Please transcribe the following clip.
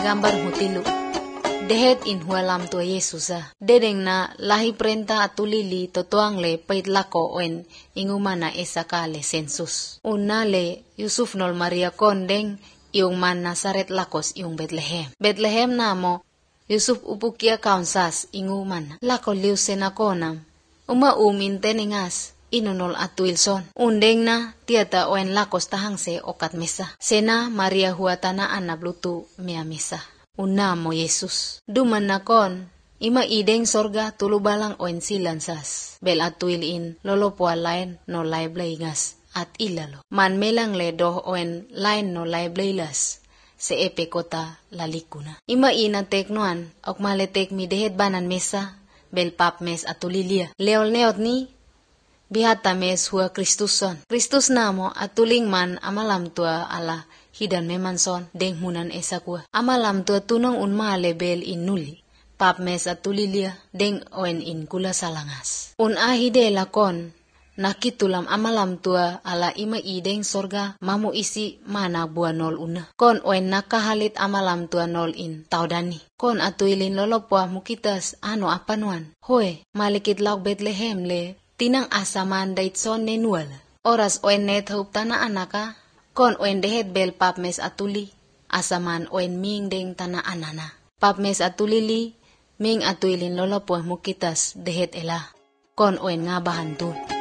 gambar hutilu. Dehet in hualam tua Yesusa. Dedeng na lahi perintah atulili totoang le pait lako oen ingumana esaka le sensus. Una le Yusuf nol Maria kondeng iung man Nazaret lakos iung Bethlehem. Bethlehem namo Yusuf upukia kaunsas inguman. Lako liu senakonam. Uma inteningas. Inunol at Wilson. Undeng na tiata oen lakos tahangse okat mesa. Sena Maria huatana anablutu mea mesa. Una mo Yesus. Duman nakon. Ima ideng sorga tulubalang oen silansas. Bel at Wilin lolopua lain no laiblaingas at ilalo. Man melang le doh oen lain no laiblaylas. Se epe kota lalikuna. Ima ina teknoan. Ok maletek mi dehet banan mesa. Bel pap mes atulilia. Leol neot ni. Bihata mes hua Kristuson. Kristus namo atuling man amalam tua ala hidan memanson deng hunan esakua. Amalam tua tunong unma lebel inuli. Pap mes atulilia deng oen in kula salangas. Un ahide lakon nakitulam amalam tua ala ima ideng sorga mamu isi mana bua nol una. Kon oen nakahalit amalam tua nol in taudani. Kon atuilin lolopwa mukitas ano apanuan. Hoe malikit lauk Bethlehem le. Tinang asaman daitson nenual. Oras oen net haup tana anaka. Kon oen dehet bel pap mes atuli. Asaman oen ming deng tana anana. Pap mes atulili. Ming atuilin lolopoh mukitas dehet ela. Kon oen nga bahantul.